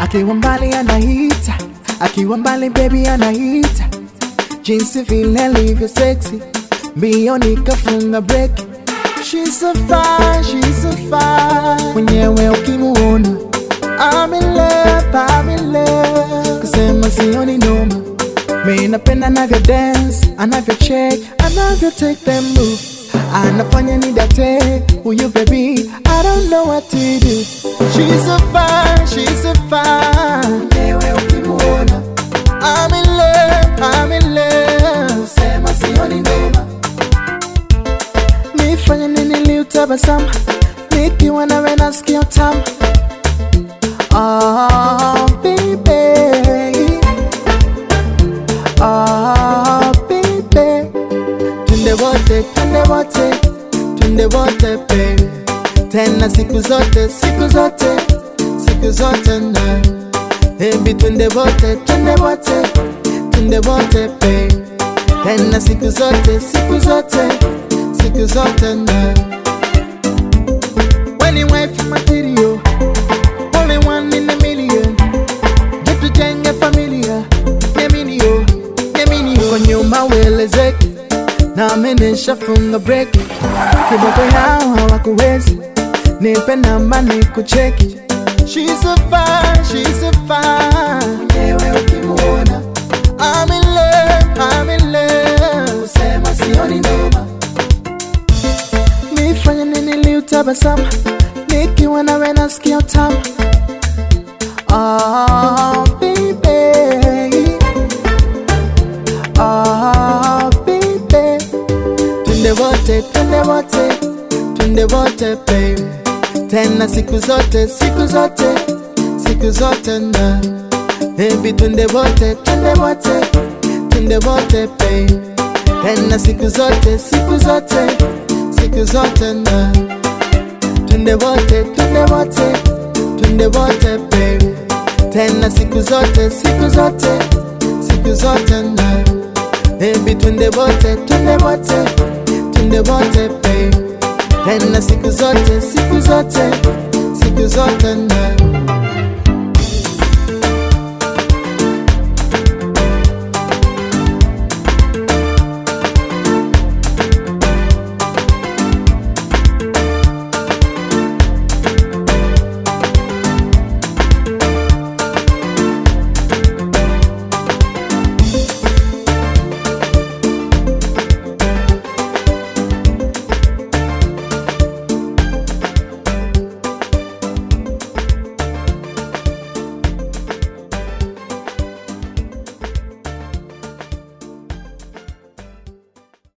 Akiwa mbali anaita, akiwa mbali baby anaita. Jinsi vile alivyo sexy, mbio nikafunga break. She's so fine, she's so fine. Mwenyewe ukimuona I'm in love, kusema sioni noma. Mimi napenda anavyo dance, anavyo check, anavyo take them move. Anafanya nidate, huyu baby, I don't know what to do. She's so fine, she's so fine. Mwenyewe ukimuona I'm in love, kusema sioni noma. Nifanye nini liutabasamu, nikiwa nawe nasikia utamu. Oh baby, oh baby. Tunde wote, tunde wote, tunde wote baby. Tena siku zote, siku zote, siku zote na baby. Tunde wote, tunde wote, tunde wote baby. Tena siku zote, siku zote, siku zote na. When you wife material, only one in a million. Get to jenge familia, yeminio, yeminio. Kwa nyuma welezeki, na amenesha funga break. Kiboko yao hawakuwezi, nipe namba nikucheki. She's so fine, she's so fine. Mwenyewe ukimuona I'm in love, kusema sioni noma. Nifanye nini liutabasamu, nikiwa nawe nasikia utamu. Oh baby, oh baby. Tunde wote, tunde wote, tunde wote baby. Tena siku zote, siku zote, siku zote na baby. Tunde wote, tunde wote, tunde wote baby. Tena siku zote, siku zote, siku zote na tunde wote, tunde wote, tunde wote baby. Tena siku zote, siku zote, siku zote na baby. Tunde wote, tunde wote, tunde wote baby. Tena siku zote, siku zote, siku zote na